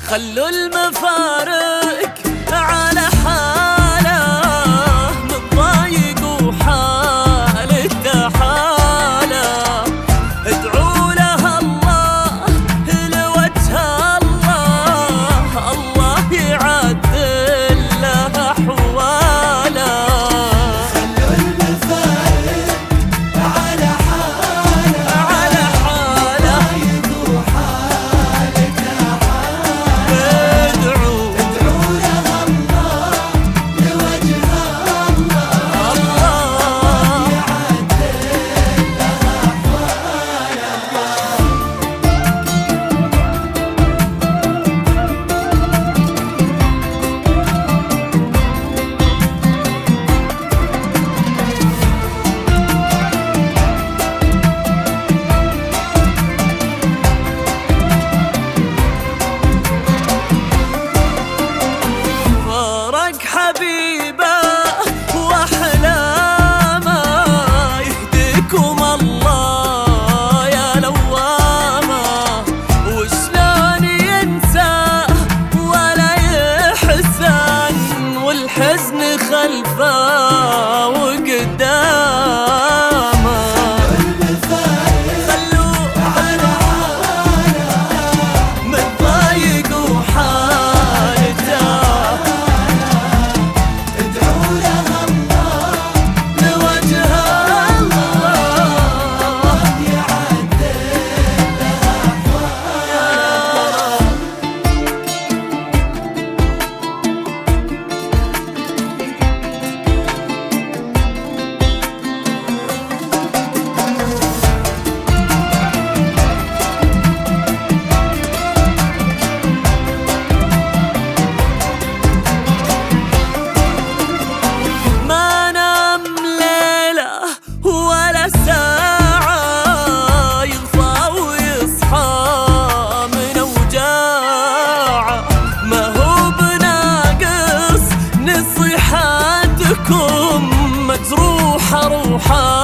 خلوا المفارق على حاله، متضايق وحالته حاله. ادعوا له الله لوجه الله، الله يعدل له أحواله. خلوا المفارق على حاله، على حاله متضايق وحالته حاله. ادعوا له الله لوجه الله، الله يعدل له أحواله. فارق حبيبه واحلامه، يهديكم الله يا لوامه. وشلون ينسى ولا يحزن، والحزن خلفه وقدامه. خلوا على حاله، متضايق وحالته ادعوا له الله لوجه الله، يعدل له أحواله. ما نام ليلة ولا ساعة، يغفى ويصحى من أوجاعه. ما هو بناقص نصيحاتكم، مجروحة روحه